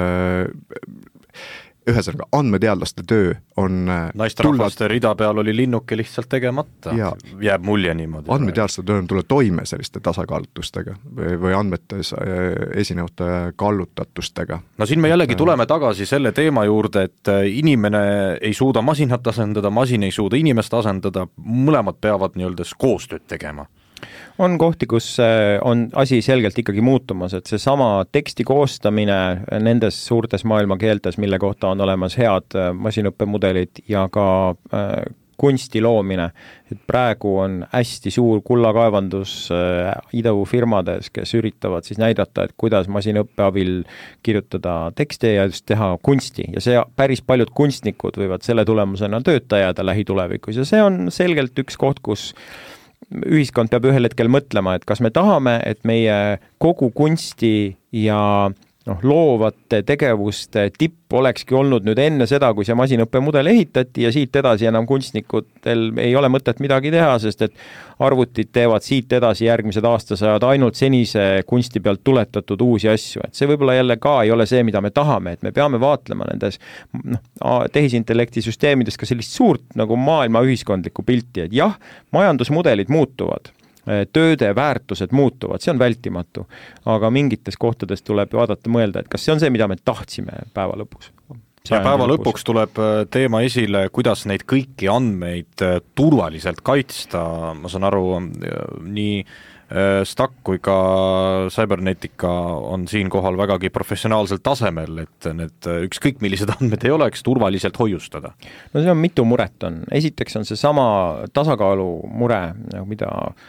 ühesõnaga, andmeteadlaste töö on naisterahvaste rida peal oli linnuke lihtsalt tegemata, jääb mulje niimoodi. Andmeteadlaste töö on tulla toime selliste tasakaalutustega või andmetes esinevate kallutatustega. No siin me jällegi tuleme tagasi selle teema juurde, et inimene ei suuda masinat asendada, masin ei suuda inimest asendada, mõlemad peavad nii-öelda koostööd tegema. On kohti, kus on asi selgelt ikkagi muutumas, et see sama teksti koostamine nendes suurtes maailmakeeltes, mille kohta on olemas head masinõppemudelid ja ka kunsti loomine, et praegu on hästi suur kullakaevandus idufirmades, kes üritavad siis näidata, et kuidas masinõppe abil kirjutada tekste ja just teha kunsti ja see päris paljud kunstnikud võivad selle tulemusena tööta jääda lähitulevikus ja see on selgelt üks koht, kus ühiskond peab ühel hetkel mõtlema, et kas me tahame, et meie kogu kunsti ja loovate tegevuste tipp olekski olnud nüüd enne seda, kui see masinõppemudel ehitati ja siit edasi enam kunstnikutel ei ole mõtet midagi teha, sest et arvutid teevad siit edasi järgmised aastasajad ainult senise kunsti pealt tuletatud uusi asju. Et see võib-olla jälle ka ei ole see, mida me tahame, et me peame vaatlema nendes tehisintellekti süsteemidest ka sellist suurt nagu maailma ühiskondlikku pilti, et jah, majandusmudelid muutuvad, tööde väärtused muutuvad, see on vältimatu. Aga mingites kohtades tuleb vaadata, mõelda, et kas see on see, mida me tahtsime päeva lõpuks. Ja päeva lõpuks tuleb teema esile, kuidas neid kõiki andmeid turvaliselt kaitsta, ma saan aru, nii Stack kui ka Cybernetica on siin kohal vägagi professionaalsel tasemel, et need ükskõik millised andmed ei oleks, turvaliselt hoiustada. No see on mitu muret on. Esiteks on see sama tasakaalu mure, mida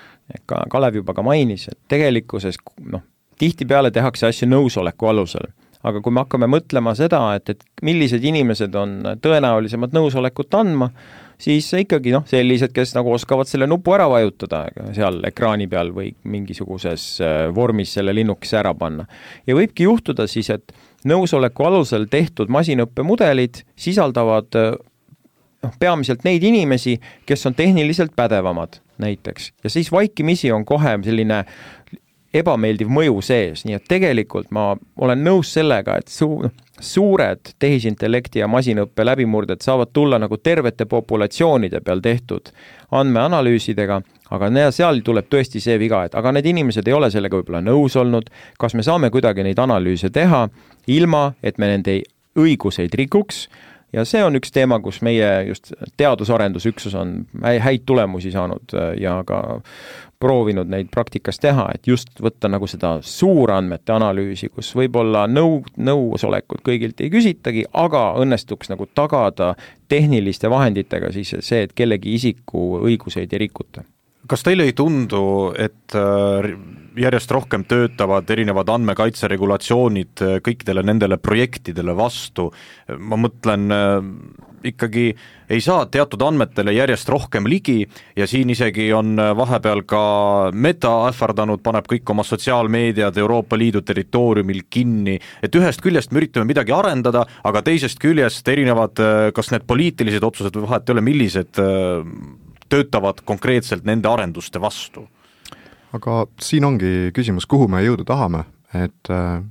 Kalev juba ka mainis, et tegelikkuses tihtipeale tehakse asju nõusoleku alusel. Aga kui me hakkame mõtlema seda, et millised inimesed on tõenäolisemad nõusolekut andma, siis ikkagi sellised, kes nagu oskavad selle nupu ära vajutada seal ekraani peal või mingisuguses vormis selle linnukese ära panna. Ja võibki juhtuda siis, et nõusoleku alusel tehtud masinõppemudelid sisaldavad peamiselt neid inimesi, kes on tehniliselt pädevamad näiteks. Ja siis vaikimisi on kohe selline ebameeldiv mõju sees, nii et tegelikult ma olen nõus sellega, et suured tehisintellekti ja masinõppe läbimurded saavad tulla nagu tervete populatsioonide peal tehtud andmeanalüüsidega, aga seal tuleb tõesti see viga, et aga need inimesed ei ole sellega võib-olla nõus olnud, kas me saame kuidagi neid analüüse teha, ilma et me nende õiguseid rikuks. Ja see on üks teema, kus meie just teadusarendusüksus on häid tulemusi saanud ja ka proovinud neid praktikas teha, et just võtta nagu seda suurandmete analüüsi, kus võib-olla nõusolekut kõigilt ei küsitagi, aga õnnestuks nagu tagada tehniliste vahenditega siis see, et kellegi isiku õiguseid ei rikuta. Kas teile ei tundu, et järjest rohkem töötavad erinevad andmekaitseregulatsioonid kõikidele nendele projektidele vastu? Ma mõtlen, ikkagi ei saa teatud andmetele järjest rohkem ligi ja siin isegi on vahepeal ka Meta ähvardanud, paneb kõik oma sotsiaalmeediad Euroopa Liidu territooriumil kinni, et ühest küljest me üritame midagi arendada, aga teisest küljest erinevad, kas need poliitilised otsused või vahet ei ole, millised töötavad konkreetselt nende arenduste vastu. Aga siin ongi küsimus, kuhu me jõuda tahame, et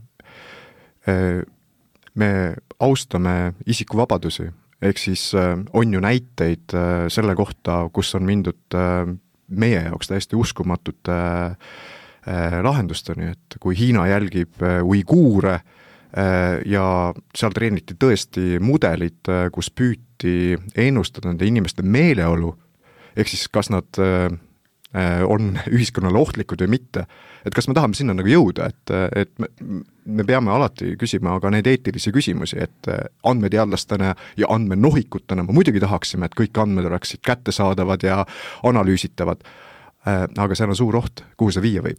me austame isikuvabadusi, ehk siis on ju näiteid selle kohta, kus on mindud meie jaoks täiesti uskumatute lahendusteni, et kui Hiina jälgib uiguure ja seal treeniti tõesti mudelid, kus püüti ennustada nende inimeste meeleolu, ehk siis kas nad on ühiskonnale ohtlikud või mitte, et kas me tahame sinna nagu jõuda, et me peame alati küsima aga neid eetilisi küsimusi, et andmeteadlastena ja andmenohikutena me muidugi tahaksime, et kõik andmed oleksid kättesaadavad ja analüüsitavad, aga seal on suur oht, kuhu see viia võib.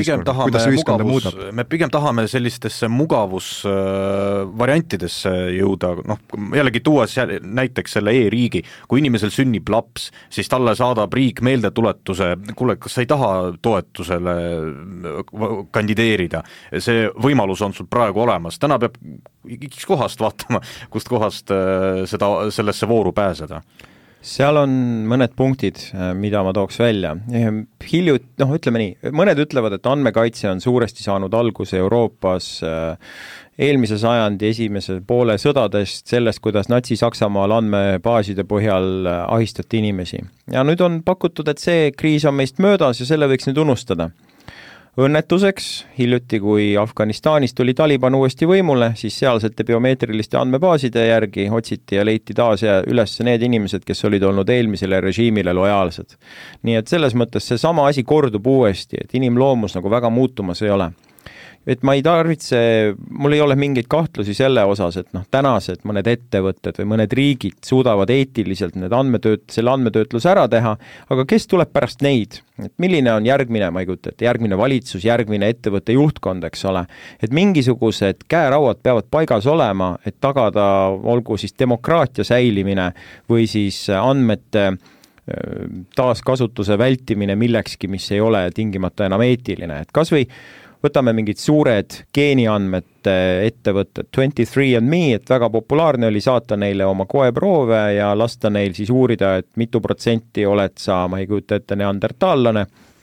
Me pigem tahame sellistesse mugavusvariantidesse jõuda, jällegi tuues näiteks selle e-riigi, kui inimesel sünnib laps, siis talle saadab riik meeldetuletuse, kuule, kas sa ei taha toetusele kandideerida, see võimalus on sul praegu olemas, täna peab iks kohast vaatama, kust kohast sellesse vooru pääseda. Seal on mõned punktid, mida ma tooks välja. Ütleme nii, mõned ütlevad, et andmekaitse on suuresti saanud alguse Euroopas eelmise sajandi esimese poole sõdadest, sellest, kuidas Natsi-Saksamaal andmebaaside põhjal ahistati inimesi. Ja nüüd on pakutud, et see kriis on meist möödas ja selle võiks nüüd unustada. Õnnetuseks, hiljuti kui Afganistanis tuli Taliban uuesti võimule, siis sealsete biomeetriliste andmebaaside järgi otsiti ja leiti taas üles need inimesed, kes olid olnud eelmisele režiimile lojaalsed. Nii et selles mõttes see sama asi kordub uuesti, et inimloomus nagu väga muutumas ei ole. Et ma ei tarvitse, mul ei ole mingeid kahtlusi selle osas, et tänased mõned ettevõtted või mõned riigid suudavad eetiliselt selle andmetöötluse ära teha, aga kes tuleb pärast neid? Et milline on järgmine, ma ei kujuta, et järgmine valitsus, järgmine ettevõtte juhtkond, eks ole, et mingisugused käerauad peavad paigas olema, et tagada olgu siis demokraatia säilimine või siis andmete taaskasutuse vältimine millekski, mis ei ole tingimata enam eetiline, et kas või võtame mingid suured geeniandmete ettevõtted, 23andMe, et väga populaarne oli saata neile oma koeproove ja lasta neil siis uurida, et mitu protsenti oled sa, ma ei kujuta ette, neandertaallane,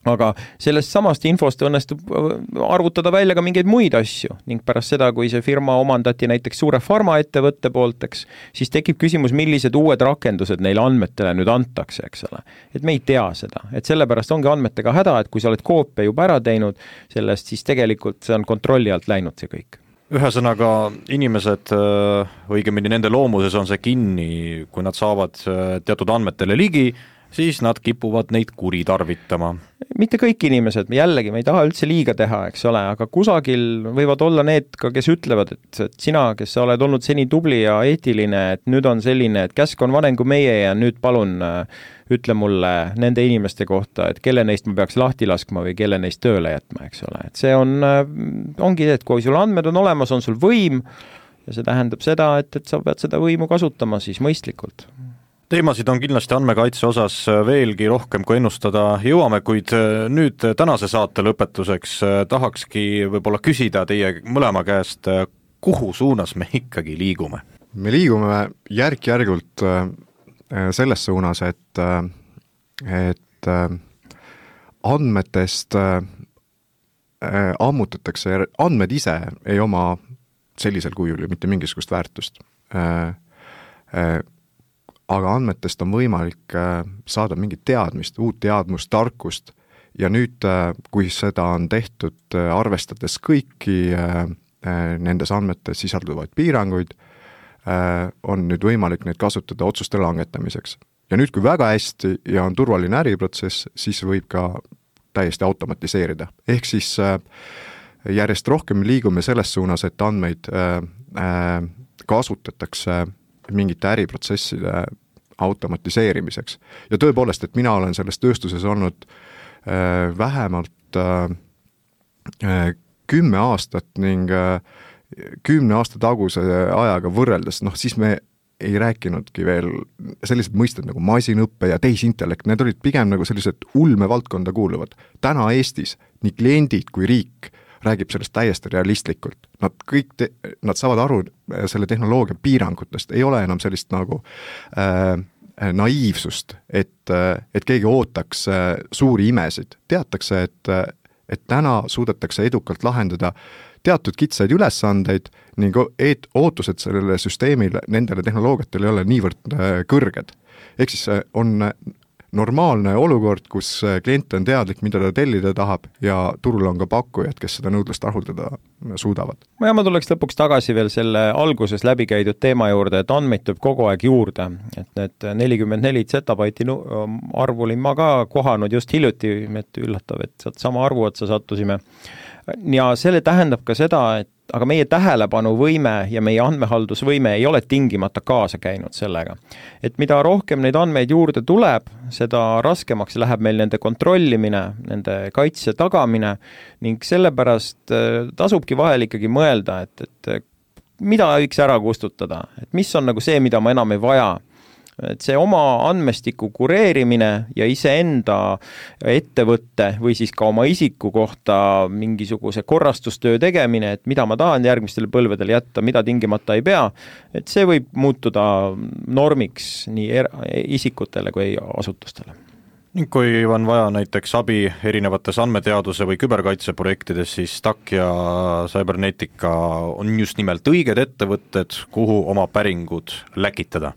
aga sellest samast infost õnnestub arvutada välja ka mingeid muid asju ning pärast seda, kui see firma omandati näiteks suure farmaettevõtte poolt, eks, siis tekib küsimus, millised uued rakendused neile andmetele nüüd antakse, eks ole. Et me ei tea seda, et sellepärast ongi andmetega häda, et kui sa oled koopia juba ära teinud sellest, siis tegelikult see on kontrolli alt läinud see kõik. Ühesõnaga inimesed, õigemini nende loomuses on see kinni, kui nad saavad teatud andmetele ligi, siis nad kipuvad neid kuritarvitama. Mitte kõik inimesed, jällegi, me ei taha üldse liiga teha, eks ole, aga kusagil võivad olla need ka, kes ütlevad, et sina, kes sa oled olnud seni tubli ja eetiline, et nüüd on selline, et käsk on vanem kui meie ja nüüd palun ütle mulle nende inimeste kohta, et kelle neist ma peaks lahti laskma või kelle neist tööle jätma, eks ole. Et see ongi, et kui sul andmed on olemas, on sul võim ja see tähendab seda, et sa pead seda võimu kasutama siis mõistlikult. Teemasid on kindlasti andmekaitse osas veelgi rohkem, kui ennustada jõuame, kuid nüüd tänase saate lõpetuseks tahakski võib-olla küsida teie mõlema käest, kuhu suunas me ikkagi liigume? Me liigume järk-järgult selles suunas, et andmetest ammutatakse, andmed ise ei oma sellisel kujul mitte mingisugust väärtust. Aga andmetest on võimalik saada mingit teadmist, uut teadmust, tarkust ja nüüd, kui seda on tehtud, arvestades kõiki nendes andmetes sisalduvaid piiranguid, on nüüd võimalik neid kasutada otsuste langetamiseks. Ja nüüd, kui väga hästi ja on turvaline äriprotsess, siis võib ka täiesti automatiseerida. Ehk siis järjest rohkem liigume selles suunas, et andmeid kasutatakse mingite äriprotsesside automatiseerimiseks. Ja tõepoolest, et mina olen selles tööstuses olnud vähemalt 10 aastat ning 10 aasta taguse ajaga võrreldes, siis me ei rääkinudki veel sellised mõisted nagu masinõppe ja tehisintellekt, need olid pigem nagu sellised ulmevaldkonda kuuluvad. Täna Eestis nii kliendid kui riik räägib sellest täiesti realistlikult. Nad saavad aru selle tehnoloogia piirangutest, ei ole enam sellist nagu naiivsust, et keegi ootaks suuri imesid. Teatakse, et täna suudetakse edukalt lahendada teatud kitsaid ülesandeid ning ootused sellele süsteemile, nendele tehnoloogiatele ei ole niivõrd kõrged. Ehk siis on normaalne olukord, kus klient on teadlik, mida ta tellida tahab ja turul on ka pakkujad, kes seda nõudlust rahuldada suudavad. Ja ma tuleks lõpuks tagasi veel selle alguses läbi käidud teema juurde, et andmeid tuleb kogu aeg juurde. Et need 44 zetabaiti arvu olin ma ka kohanud just hiljuti, et üllatav, et sama arvu otsa sattusime. Ja selle tähendab ka seda, et aga meie tähelepanuvõime ja meie andmehaldusvõime ei ole tingimata kaasa käinud sellega. Et mida rohkem neid andmeid juurde tuleb, seda raskemaks läheb meil nende kontrollimine, nende kaitse tagamine ning sellepärast tasubki vahel ikkagi mõelda, et mida võiks ära kustutada, et mis on nagu see, mida ma enam ei vaja. Et see oma andmestiku kureerimine ja iseenda ettevõtte või siis ka oma isiku kohta mingisuguse korrastustöö tegemine, et mida ma tahan järgmistele põlvedele jätta, mida tingimata ei pea, et see võib muutuda normiks nii isikutele kui asutustele. Ning kui on vaja näiteks abi erinevates andmeteaduse või küberkaitseprojektides, siis TAK ja Cybernetica on just nimelt õiged ettevõtted, kuhu oma päringud läkitada.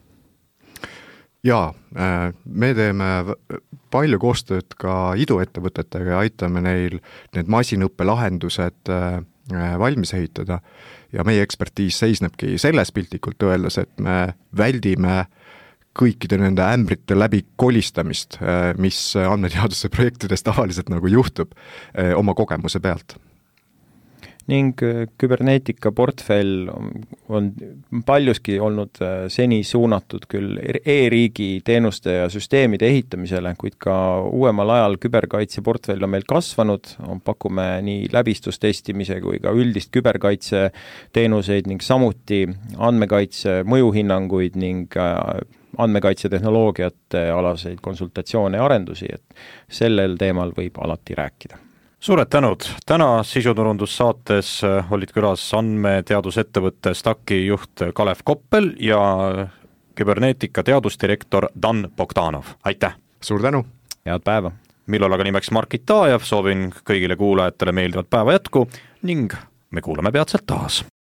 Jaa, me teeme palju koostööd ka iduettevõtetega ja aitame neil need masinõppe lahendused valmis ehitada ja meie ekspertiis seisnebki selles piltlikult öeldes, et me väldime kõikide nende ämbrite läbi kolistamist, mis andmeteaduse projektides tavaliselt nagu juhtub oma kogemuse pealt. Ning Cybernetica portfell on paljuski olnud seni suunatud küll e-riigi teenuste ja süsteemide ehitamisele, kuid ka uuemal ajal küberkaitse portfell on meil kasvanud, pakume nii läbistustestimise kui ka üldist küberkaitse teenuseid ning samuti andmekaitse mõjuhinnanguid ning andmekaitse tehnoloogiate alaseid konsultatsioone ja arendusi, et sellel teemal võib alati rääkida. Suured tänud! Täna sisuturundussaates olid külas andmeteadusettevõtte STAK-i juht Kalev Koppel ja Cybernetica teadusdirektor Dan Bogdanov. Aitäh! Suur tänu! Head päeva! Millal aga nimeks Markit Taajev, soovin kõigile kuulajatele meeldivat päeva jätku ning me kuulame peatselt taas.